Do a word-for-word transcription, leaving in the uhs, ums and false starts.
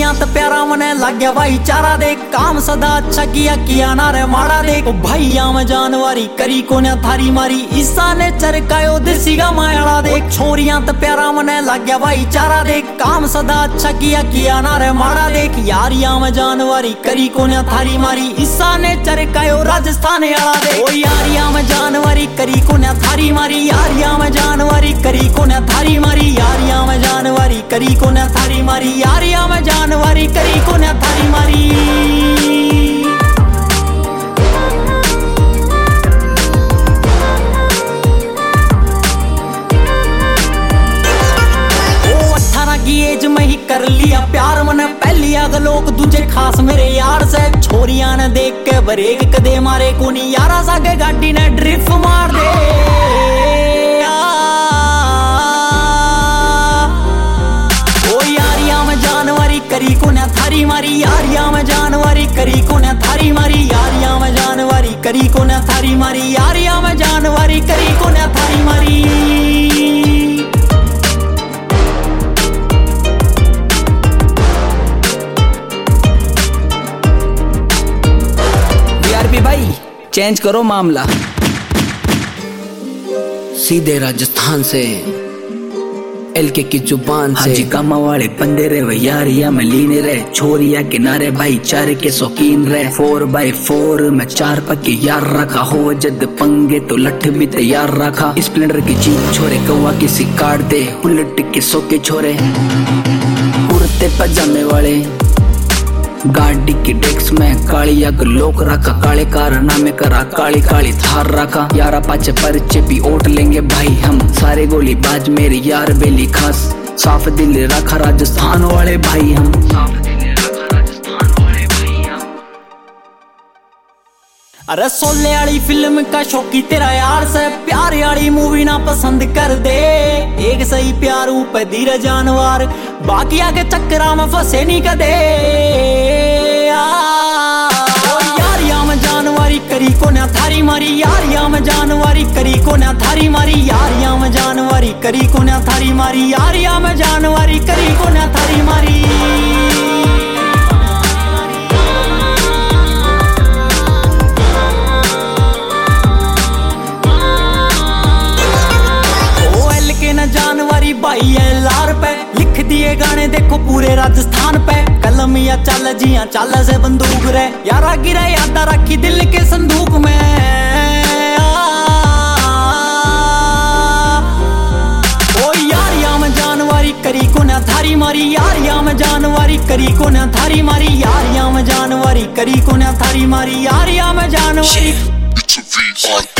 छोरियां तो प्यारा मने लग गया भाईचारा देख, काम सदा अच्छा किया किया ना रे माड़ा देख। भैया में जानवारी करी कोने थारी मारी, ईसा ने चरकायो देसी का मायाड़ा देख। छोरियां तो प्यारा मने लग गया भाईचारा देख, काम सदा अच्छा किया किया ना रे माड़ा देख। यारियां में जानवारी करी कोने थारी मारी, ईसा ने चरकायो राजस्थान आला देख। ओ यारियां में जानवारी करी कोने थारी मारी, यारियां में जानवारी करी कोने थारी मारी, यारियां में जानवारी करी कोने थारी मारी, यारियां में जानवारी करी कोने थारी मारी। एज में ही कर लिया प्यार मने पहली आग लोग दूजे खास मेरे यार से। छोरियां ने देख के ब्रेक कदे मारे कोनी, यारा सागे गाड़ी ने ड्रिफ्ट मार दे। ओ यारियां में जानवारी करी कोने थारी मारी, यारियां में जानवारी करी कोने थारी मारी, यारियां में जानवारी करी कोने थारी मारी, यारियां में जानवारी करी कोने थारी मारी। भाई चेंज करो मामला, सीधे राजस्थान से एलके की जुबान से। हाजी कामा वाले बंदे रे यारिया में लीने रे, छोरिया किनारे भाई चार के शौकीन रे। फोर बाई फोर में चार पक्के यार रखा, हो जद पंगे तो लठ भी तैयार रखा। स्प्लेंडर की जीप छोरे कौवा किसी काट दे, बुलेट के सोके छोरे कुर्ते पजामे वाले। गाड़ी की डेस्क में काली अग लोक रखा, काले कारनामे करा काली काली थार रखा। यारा पाचे परिचे भी ओट लेंगे भाई हम, सारे गोली बाज मेरी यार बेली खास। साफ दिल रखा राजस्थान वाले भाई हम, साफ दिल रखा राजस्थान वाले भाई हम। अरे सोले वाली फिल्म का शौकी तेरा यार से, प्यार वाली मूवी ना पसंद कर दे। एक सही प्यार ऊपर धीरे जानवर, बाकी आगे चक्करा में फंसे नहीं कदे। यारियां में जानवारी करी कोने थारी मारी, यारियां में जानवारी करी कोने थारी मारी, यारियां में जानवारी करी कोने थारी मारी, यारियां में जानवारी करी कोने थारी मारी। जानवारी भाई है लार पे, लिख दिए गाने देखो पूरे राजस्थान पे। कलम या चल जिया चल से बंदूक रे, यारा गिरा यादा रखी दिल के संदूक में। ओ यारियां में जानवारी करी कोने थारी मारी, यारियां में जानवारी करी कोने थारी मारी, यारियां में जानवारी करी कोने थारी मारी, यारियां में जानवारी।